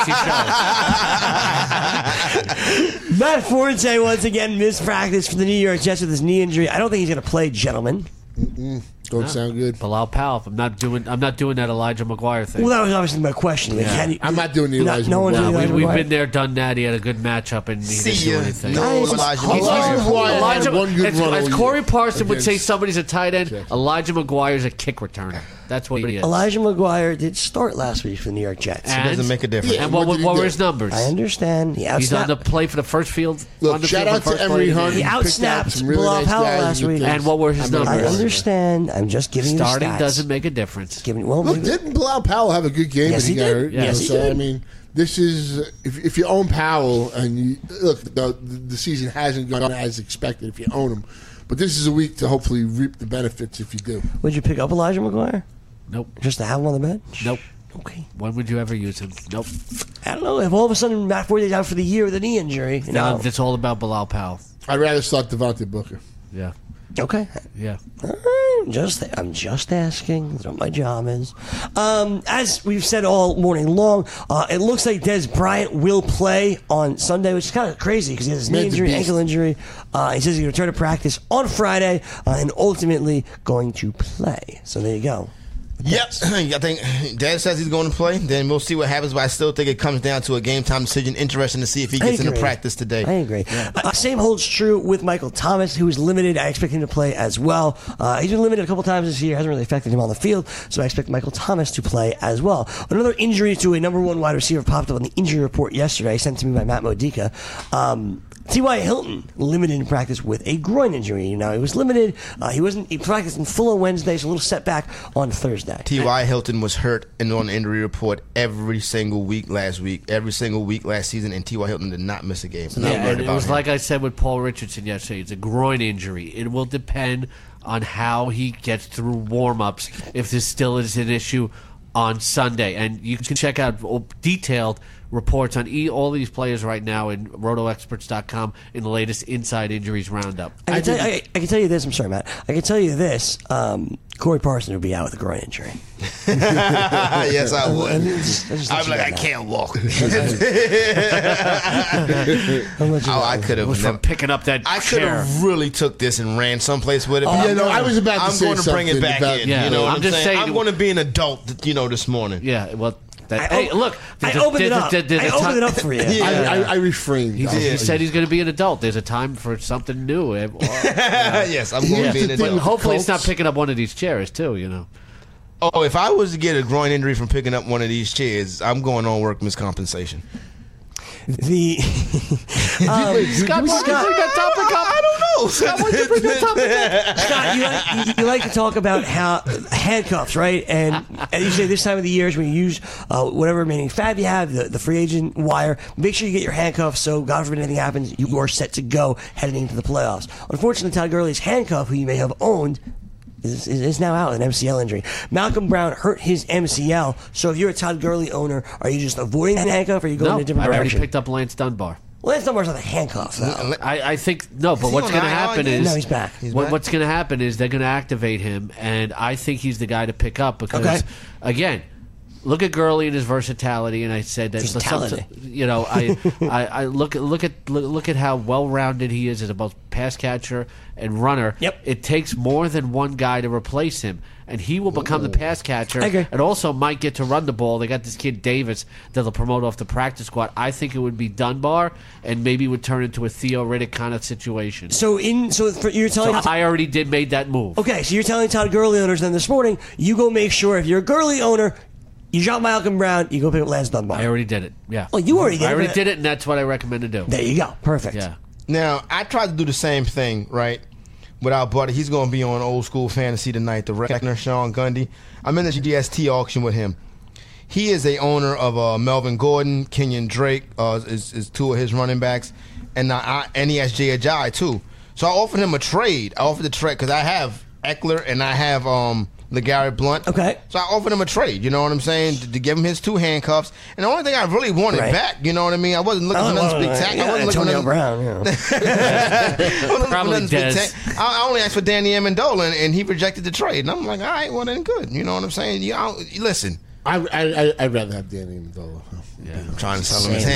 on a fantasy show? Matt Forte once again missed practice for the New York Jets with his knee injury. I don't think he's going to play, gentlemen. Don't sound good. Bilal Powell. I'm not doing. I'm not doing that Elijah McGuire thing. Well, that was obviously my question. Like, Yeah. can he- I'm not doing the No- Elijah No, one McGuire. did No, we, Elijah we've McGuire? been there, done that. He had a good matchup and he See didn't do ya. anything. No Guys, Elijah hold McGuire. on. McGuire Elijah, had one good as, run as all Corey year Parson would say, against- somebody's a tight end. Jackson. Elijah McGuire's a kick returner. That's what he is. Elijah McGuire did start last week for the New York Jets. And- Doesn't make a difference. Yeah. And what, What what, did he what do? were his numbers? I understand. He He's on the outsnapped, play for the first field. Look, on the shout field out for the to first Emery play. Hunt. He picked out outsnapped some really Bilal nice Powell guys last and week. good And what were his I mean, I numbers? understand. I'm just giving you the Starting stats. doesn't make a difference. Giving, well, Look, maybe- didn't Bilal Powell have a good game Yes, when he, he got did. hurt? Yes, You know, he so, did. I mean, this is if if you own Powell and you look, the, the season hasn't gone as expected if you own him, but this is a week to hopefully reap the benefits if you do. would you pick up Elijah McGuire Nope. just to have him on the bench? Nope. Okay. When would you ever use him? Nope. I don't know. If all of a sudden Matt Forte's out for the year with a knee injury, you No, know. it's all about Bilal Powell. I'd rather start Devontae Booker. Yeah. Okay. Yeah. All right. Just I'm just asking. That's what my job is. Um, as we've said all morning long, uh, it looks like Des Bryant will play on Sunday, which is kind of crazy because he has his knee Man's a injury, beast. ankle injury. Uh, he says he's going to return to practice on Friday uh, and ultimately going to play. So there you go. Yep, I think Dad says he's going to play. Then we'll see what happens. But I still think it comes down to a game time decision. Interesting to see if he gets into practice today. I agree. Yeah. Uh, same holds true with Michael Thomas, who is limited. I expect him to play as well. Uh, he's been limited a couple times this year. Hasn't really affected him on the field. So I expect Michael Thomas to play as well. Another injury to a number one wide receiver popped up on the injury report yesterday, sent to me by Matt Modica. Um, T Y. Hilton limited in practice with a groin injury. Now he was limited. Uh, he wasn't. He practiced in full on Wednesday, so a little setback on Thursday. T Y. Hilton was hurt and on the injury report every single week last week, every single week last season, and T Y. Hilton did not miss a game. So yeah, and it was him. like I said with Paul Richardson yesterday. It's a groin injury. It will depend on how he gets through warm-ups. If this still is an issue on Sunday, and you can check out detailed reports on e- all these players right now in roto experts dot com in the latest Inside Injuries Roundup. I can, tell, I, I can tell you this. I'm sorry, Matt. I can tell you this. Um, Corey Parson will be out with a groin injury. Yes, I would. I mean, just, just I'm like, I now. can't walk. How much Oh, I could It was have. from picking up that I could chair. have really took this and ran someplace with it. Oh, but yeah, I'm no, gonna- I was about to I'm say going to bring it something back about- in. Yeah, you know what I'm I'm, just saying? saying- I'm going to be an adult, you know, this morning. Yeah, well, that, I hey, op- look. I there's a- opened it there's a- up. there's a I time- opened it up for you. Yeah. I, I, I refrained. He, I- he said he's going to be an adult. There's a time for something new. Eh, well, Yes, I'm going Here's to be an the thing adult. with- hopefully, it's not Colts. picking up one of these chairs too. You know. Oh, if I was to get a groin injury from picking up one of these chairs, I'm going on workman's compensation. The um, Scott, why Scott- did you bring that topic up? I don't know. Scott, why did you bring that topic up? Scott, you like, you, you like to talk about how handcuffs, right? And, and you say this time of the year is when you use uh, whatever remaining fab you have, the, the free agent wire. Make sure you get your handcuffs so, God forbid anything happens, you are set to go heading into the playoffs. Unfortunately, Todd Gurley's handcuff, who you may have owned, is, is, is now out with an M C L injury. Malcolm Brown hurt his M C L. So if you're a Todd Gurley owner, are you just avoiding that handcuff, or are you going No, in a different I already direction? picked up Lance Dunbar. Lance Dunbar's not a handcuff, though. I, I think no, but he what's on going to I R happen again? is No, he's back. He's what, back? what's going to happen is they're going to activate him, and I think he's the guy to pick up because Okay. again, look at Gurley and his versatility, and I said that Versatility. you know I, I, I look at look at look, look at how well rounded he is as a both pass catcher and runner. Yep. It takes more than one guy to replace him, and he will become the pass catcher, I agree. and also might get to run the ball. They got this kid Davis that they'll promote off the practice squad. I think it would be Dunbar, and maybe would turn into a Theo Riddick kind of situation. So in so for, you're So telling I already did made that move. okay, so you're telling Todd Gurley owners then this morning, you go make sure if you're a Gurley owner, you drop Malcolm Brown, you go pick up Lance Dunbar. I already did it. Yeah. Well, you already did I it, already but- did it, and that's what I recommend to do. There you go. Perfect. Yeah. Now, I tried to do the same thing, right? With our buddy. He's going to be on Old School Fantasy tonight, the Reckner, Sean Gundy. I'm in the G S T auction with him. He is a owner of uh, Melvin Gordon, Kenyon Drake, uh, is, is two of his running backs, and uh, I, and he has Jay Ajayi, too. So I offered him a trade. I offered the trade because I have Eckler and I have um, LeGarrette Blunt. Okay. So I offered him a trade, you know what I'm saying, to, to give him his two handcuffs. And the only thing I really wanted Right. back, you know what I mean, I wasn't looking Oh, for nothing well, spectacular. yeah, I wasn't looking Antonio for nothing- Brown. Yeah. I wasn't Probably looking for nothing Dez. spectac- I I only asked for Danny Amendola, and, and he rejected the trade. And I'm like, all right, well then, good. You know what I'm saying? You, I, listen, I, I, I'd rather have Danny Amendola. I'm trying to sell him his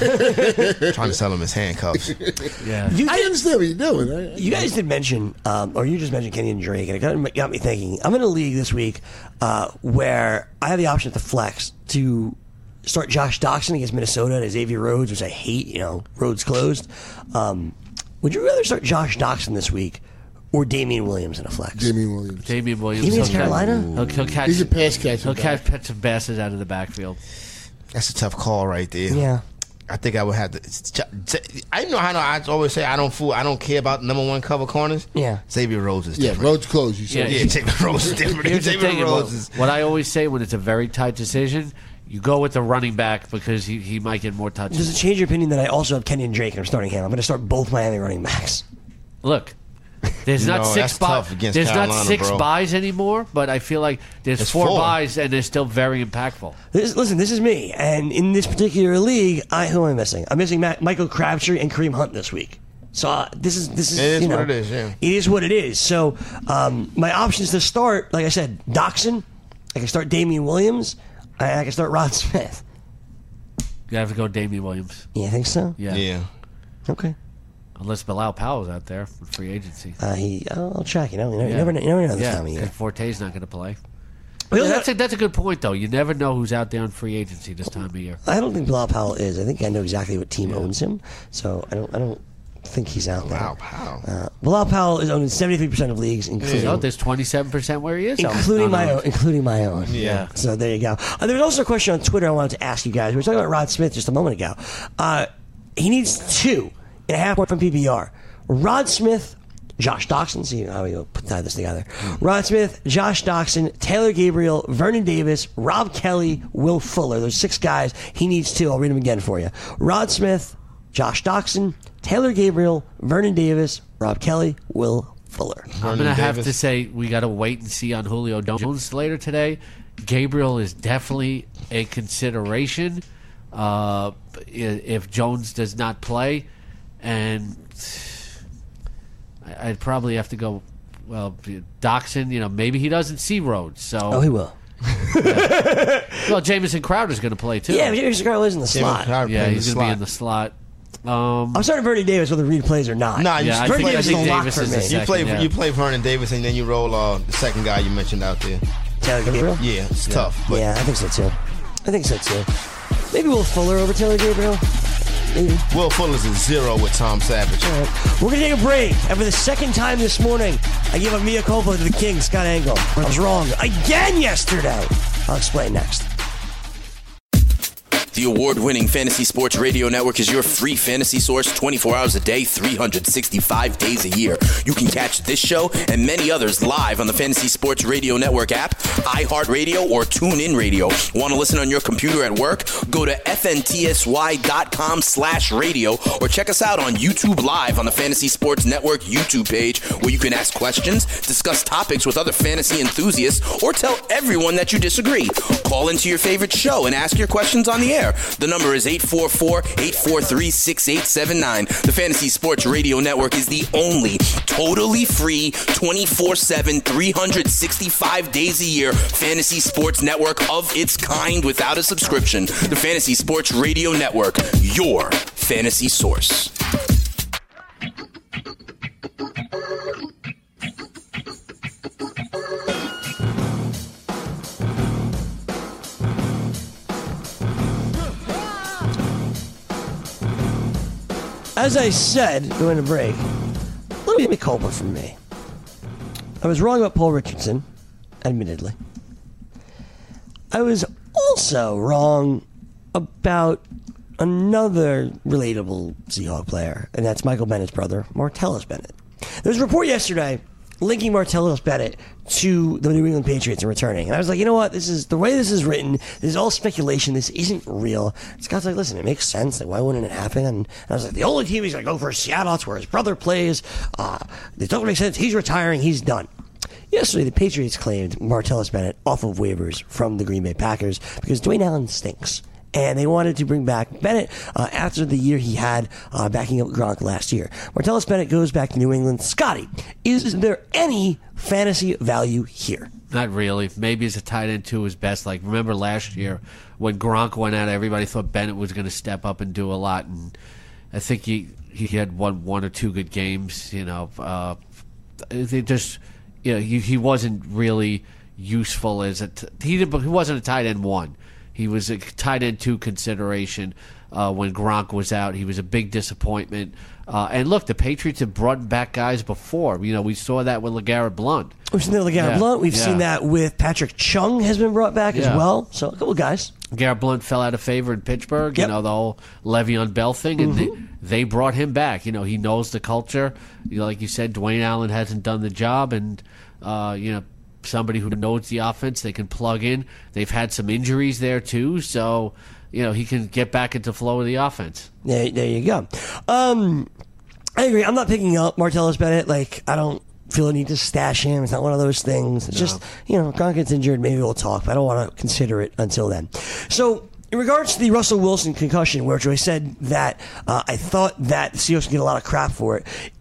hand, trying to sell him his handcuffs. Yeah. You, I did, understand what you're doing. I, I, you guys did mention, um, or you just mentioned Kenyon Drake, and it got, got me thinking. I'm in a league this week uh, where I have the option at the flex to start Josh Doxson against Minnesota and Xavier Rhodes, which I hate. You know, Rhodes closed. Um, would you rather start Josh Doxson this week or Damian Williams in a flex? Damian Williams. Damian Williams. Even against he'll catch- Carolina? He'll, he'll catch. He's a pass catcher. He'll catch pets and basses out of the backfield. That's a tough call right there. Yeah. I think I would have to. I know how I always say I don't fool. I don't care about number one cover corners. Yeah. Xavier Rhodes is Yeah, different. roads closed. You said. Yeah. Yeah, Xavier Rhodes is different. Here's the Xavier thing. Rhodes What, is. what I always say when it's a very tight decision, you go with the running back because he, he might get more touches. Does it change your opinion that I also have Kenyon Drake and I'm starting him? I'm going to start both Miami running backs. Look, there's No, not that's six buys. tough against There's not Carolina, six bro. buys anymore, but I feel like there's It's four, four. buys and they're still very impactful. This, listen, this is me, and in this particular league, I who am I missing? I'm missing Matt, Michael Crabtree and Kareem Hunt this week. So uh, this is this is, It is you know, what it is, yeah. It is what it is. So um, my options to start, like I said, Doxson. I can start Damian Williams. I, I can start Rod Smith. You have to go Damian Williams. Yeah, I think so. Yeah. Yeah. Okay. Unless Bilal Powell's out there for free agency. Uh, he, I'll, I'll check. You know, you, know, you Yeah. never, know- you never know this yeah, time of year. because Forte's not going to play. We Yeah, also- that's a, that's a good point, though. You never know who's out there on free agency this time of year. I don't think Bilal Powell is. I think I know exactly what team owns him, so I don't. I don't think he's out there. Wow, Powell. Uh, Bilal Powell is owned in seventy-three percent of leagues, including So there's twenty-seven percent where he is, including Oh, my no. own, including my own. Yeah. So there you go. Uh, there was also a question on Twitter I wanted to ask you guys. We were talking about Rod Smith just a moment ago. Uh, he needs two and a half point from P P R. Rod Smith, Josh Doxson. See how we put tie this together. Rod Smith, Josh Doxson, Taylor Gabriel, Vernon Davis, Rob Kelly, Will Fuller. Those six guys. He needs two. I'll read them again for you. Rod Smith, Josh Doxson, Taylor Gabriel, Vernon Davis, Rob Kelly, Will Fuller. I'm going to have to say we got to wait and see on Julio Jones later today. Gabriel is definitely a consideration uh, if Jones does not play. And I'd probably have to go, well, Doxson, you know, maybe he doesn't see Rhodes. So, Oh, he will. yeah. Well, Jamison Crowder's going to play too. Yeah, James Carroll is in the slot. Crowder Yeah, playing he's the going to be slot. in the slot. Um, I'm starting Vernon Davis whether Reed plays or not. Nah, you, Yeah, I Vernon think- I Davis think is a lock Davis for is me. the you second, play yeah. you play Vernon Davis, and then you roll uh, the second guy you mentioned out there. Taylor Gabriel? Yeah, it's tough. But Yeah, I think so too. I think so too. Maybe Will Fuller over Taylor Gabriel. Maybe. Will Fuller's a zero with Tom Savage. All right. We're going to take a break. And for the second time this morning, I gave a mea culpa to the king, Scott Angle. I was wrong again yesterday. I'll explain next. The award-winning Fantasy Sports Radio Network is your free fantasy source twenty-four hours a day, three hundred sixty-five days a year. You can catch this show and many others live on the Fantasy Sports Radio Network app, iHeartRadio, or TuneIn Radio. Want to listen on your computer at work? Go to fntsy.com slash radio or check us out on YouTube Live on the Fantasy Sports Network YouTube page, where you can ask questions, discuss topics with other fantasy enthusiasts, or tell everyone that you disagree. Call into your favorite show and ask your questions on the air. The number is eight four four, eight four three, six eight seven nine. The Fantasy Sports Radio Network is the only totally free, twenty-four seven, three hundred sixty-five days a year fantasy sports network of its kind without a subscription. The Fantasy Sports Radio Network, your fantasy source. As I said during the break, a little bit of culpa from me. I was wrong about Paul Richardson, admittedly. I was also wrong about another relatable Seahawk player, and that's Michael Bennett's brother, Martellus Bennett. There was a report yesterday linking Martellus Bennett to the New England Patriots and returning. And I was like, you know what? This is the way this is written. This is all speculation. This isn't real. Scott's like, listen, it makes sense. Like, why wouldn't it happen? And I was like, the only team he's going to go for is Seattle. That's where his brother plays. Uh, it doesn't make sense. He's retiring. He's done. Yesterday, the Patriots claimed Martellus Bennett off of waivers from the Green Bay Packers because Dwayne Allen stinks. And they wanted to bring back Bennett uh, after the year he had uh, backing up Gronk last year. Martellus Bennett goes back to New England. Scotty, is there any fantasy value here? Not really. Maybe as a tight end to his best. Like, remember last year when Gronk went out, everybody thought Bennett was going to step up and do a lot. And I think he, he had one one or two good games. You know, uh, they just, you know, he, he wasn't really useful as a t- he, did, he wasn't a tight end one. He was a tight end two consideration uh, when Gronk was out. He was a big disappointment. Uh, and look, the Patriots have brought back guys before. You know, we saw that with LeGarrette Blount. We've seen that with LeGarrette Yeah, Blount. We've yeah. seen that with Patrick Chung has been brought back as Yeah. well. So a couple of guys. Garrett Blount fell out of favor in Pittsburgh, Yep. you know, the whole Le'Veon Bell thing, and they, they brought him back. You know, he knows the culture. You know, like you said, Dwayne Allen hasn't done the job, and, uh, you know, somebody who knows the offense, they can plug in. They've had some injuries there, too, so, you know, he can get back into flow of the offense. There, there you go. Um, I agree. I'm not picking up Martellus Bennett. Like, I don't feel a need to stash him. It's not one of those things. It's just, you know, Gronk gets injured, maybe we'll talk, but I don't want to consider it until then. So, in regards to the Russell Wilson concussion, which I said that uh, I thought that the Seahawks would get a lot of crap for it,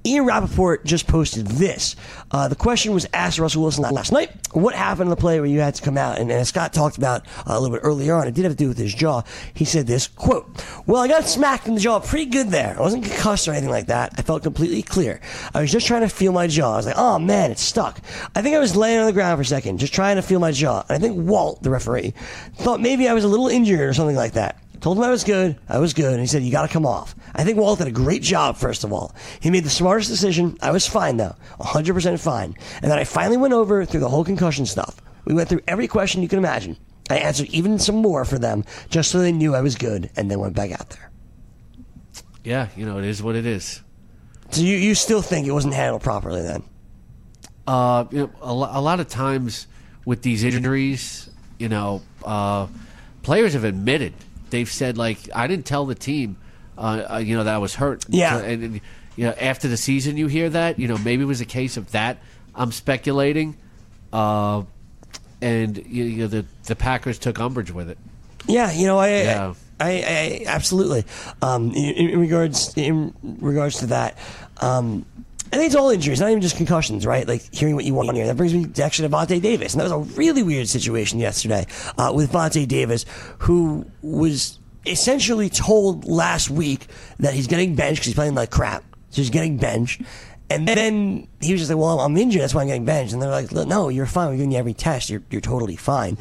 Ian Rappaport just posted this. Uh, the question was asked Russell Wilson last night, what happened on the play where you had to come out? And, and as Scott talked about uh, a little bit earlier on, it did have to do with his jaw. He said this, quote, well, I got smacked in the jaw pretty good there. I wasn't concussed or anything like that. I felt completely clear. I was just trying to feel my jaw. I was like, oh, man, it's stuck. I think I was laying on the ground for a second, just trying to feel my jaw. And I think Walt, the referee, thought maybe I was a little injured or something like that. Told him I was good. I was good. And he said, you got to come off. I think Walt did a great job, first of all. He made the smartest decision. I was fine, though. one hundred percent fine. And then I finally went over through the whole concussion stuff. We went through every question you can imagine. I answered even some more for them just so they knew I was good and then went back out there. Yeah, you know, it is what it is. So you, you still think it wasn't handled properly then? Uh, you know, a, lo- a lot of times with these injuries, you know, uh, players have admitted. They've said, like, I didn't tell the team, uh, uh, you know, that I was hurt. Yeah. So, and, and, you know, after the season you hear that, you know, maybe it was a case of that. I'm speculating. Uh, and, you, you know, the, the Packers took umbrage with it. Yeah, you know, I... Yeah. I, I absolutely. Um, in, in regards in regards to that, um, I think it's all injuries, not even just concussions, right? Like hearing what you want to hear. That brings me to actually to Vontae Davis, and that was a really weird situation yesterday uh, with Vontae Davis, who was essentially told last week that he's getting benched because he's playing like crap, so he's getting benched. And then he was just like, well, I'm injured, that's why I'm getting benched. And they're like, no, you're fine. We're giving you every test. You're, you're totally fine.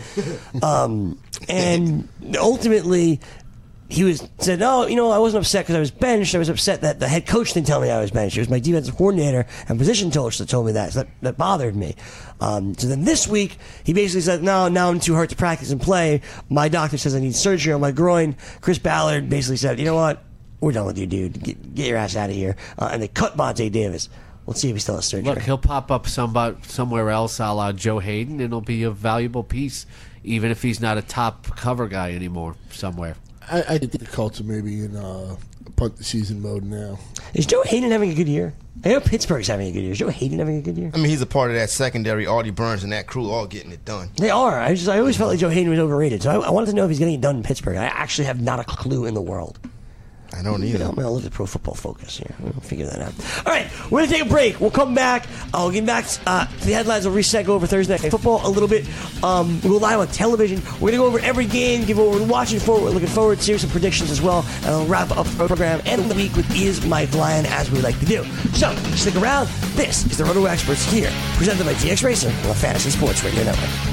um, and ultimately, he was said, no, you know, I wasn't upset because I was benched. I was upset that the head coach didn't tell me I was benched. It was my defensive coordinator and position coach that told me that. So that, that bothered me. Um, so then this week, he basically said, no, now I'm too hurt to practice and play. My doctor says I need surgery on my groin. Chris Ballard basically said, you know what? We're done with you, dude. Get, get your ass out of here. Uh, and they cut Vontae Davis. Let's see if he still has surgery. Look, he'll pop up somebody, somewhere else a la Joe Hayden, and it'll be a valuable piece, even if he's not a top cover guy anymore somewhere. I, I think the Colts are maybe in uh, punt the season mode now. Is Joe Hayden having a good year? I know Pittsburgh's having a good year. Is Joe Hayden having a good year? I mean, he's a part of that secondary. Artie Burns and that crew all getting it done. They are. I just I always felt like Joe Hayden was overrated. So I, I wanted to know if he's getting it done in Pittsburgh. I actually have not a clue in the world. I don't either. I'm going to look at Pro Football Focus here. We'll figure that out. All right, we're going to take a break. We'll come back. I'll get back uh, to the headlines. We'll reset, go over Thursday Night Football a little bit. Um, we'll go live on television. We're going to go over every game, give what we're watching for, what we're looking forward to, some predictions as well. And I'll wrap up the program and the week with Is Mike Lyon, as we like to do. So, stick around. This is the Roto Experts here, presented by D X Racing on the Fantasy Sports Radio Network.